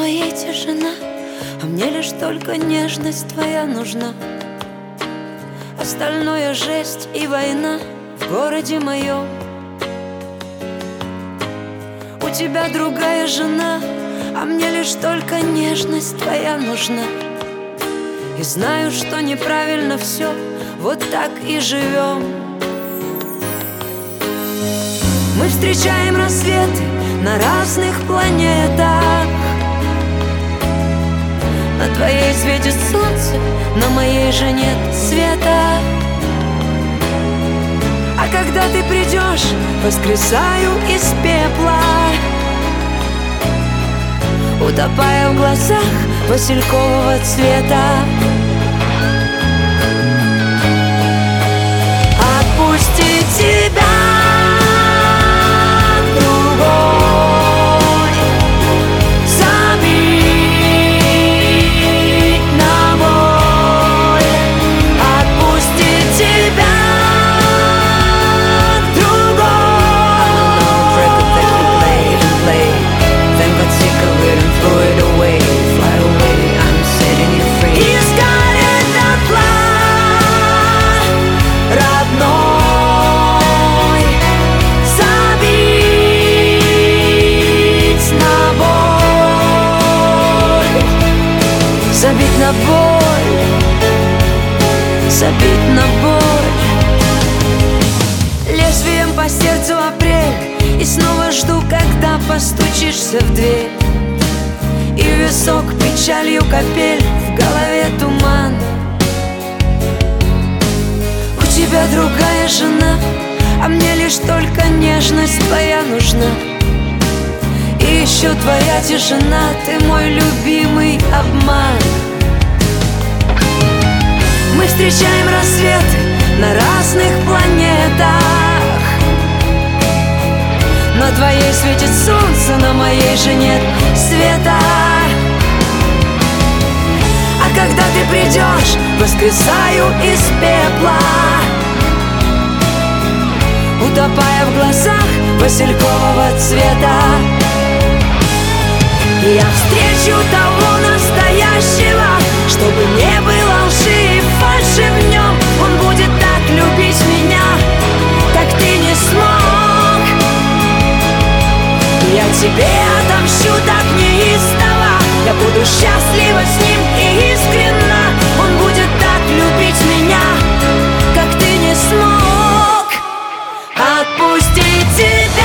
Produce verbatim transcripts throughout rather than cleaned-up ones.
моей тишина, а мне лишь только нежность твоя нужна. Остальное жесть и война в городе моем. У тебя другая жена, а мне лишь только нежность твоя нужна. И знаю, что неправильно все, вот так и живем. Мы встречаем рассветы на разных планетах. На твоей светит солнце, на моей же нет света. А когда ты придешь, воскресаю из пепла, утопая в глазах василькового цвета. Отпусти тебя забить на боль, забить на боль. Лезвием по сердцу апрель, и снова жду, когда постучишься в дверь. И в висок печалью капель, в голове туман. У тебя другая жена, а мне лишь только нежность твоя нужна. И еще твоя тишина, ты мой любимый обман. Мы встречаем рассветы на разных планетах. На твоей светит солнце, на моей же нет света. А когда ты придешь, воскресаю из пепла, утопая в глазах василькового цвета. Я встречу того настоящего, чтобы не было лжи и фальши в нем. Он будет так любить меня, как ты не смог. Я тебе отомщу так неистово, я буду счастлива с ним и искренна. Он будет так любить меня, как ты не смог. Отпусти тебя.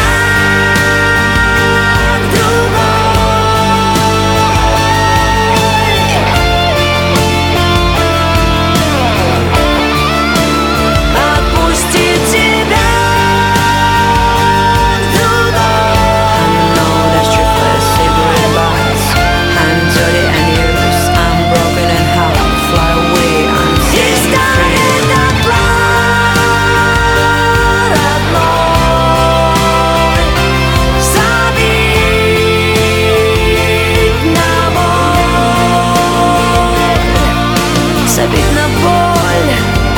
Забить на боль,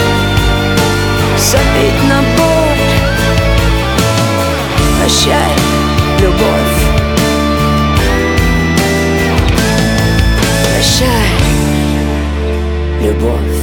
забить на боль. Прощай, любовь. Прощай, любовь.